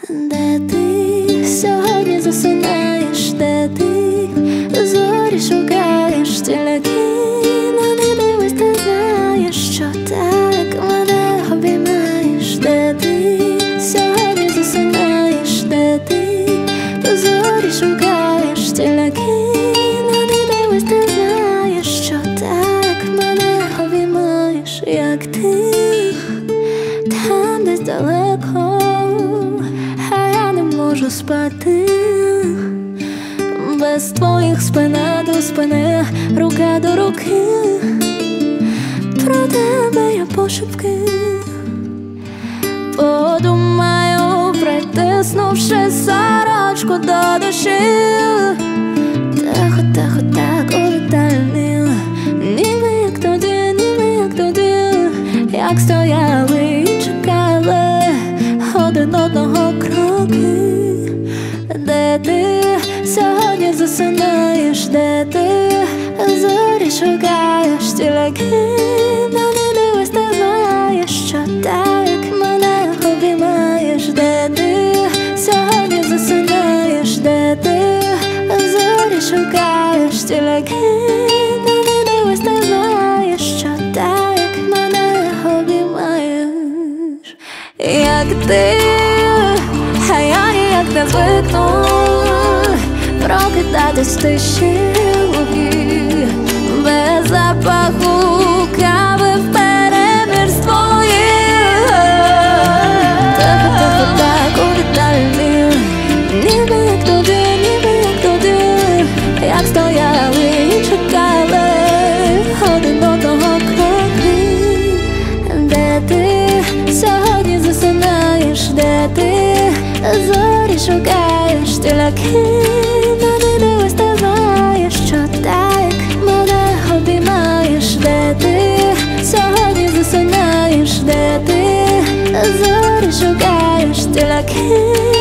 Де ти сьогодні засинаєш, де ти зорі шукаєш, тіляки на небі, ти знаєш, що так мене обіймаєш. Де ти сьогодні засинаєш, де ти зорі шукаєш, тіляки на небі, ти знаєш, що так мене обіймаєш, як ти там десь далеко, а я не можу спати без твоїх спина до спини, рука до руки. Про тебе я пошепки подумаю, притиснувши сорочку до душі. Тихо, тихо, так у вітальні, ніби як тоді, як стояли і чекали один одного кроки. Де ти сьогодні засинаєш, де ти зорі шукаєш, тіляки на небі, ти знаєш, що так мене обіймаєш. Де ти сьогодні засинаєш, де ти зорі шукаєш, тіляки на небі, ти знаєш, що так мене обіймаєш, як ти. А я ніяк не звикну прокидатись в тиші луги, без запаху кави вперемір з твоїх. Тихо, тихо, так у вітальні, ніби як тоді, як стояли і чекали один одного кроки. Де ти сьогодні засинаєш, де ти зорі шукаєш, тіляки на небі, ти знаєш, що так мене обіймаєш. Де ти сьогодні засинаєш, де ти зорі шукаєш, тіляки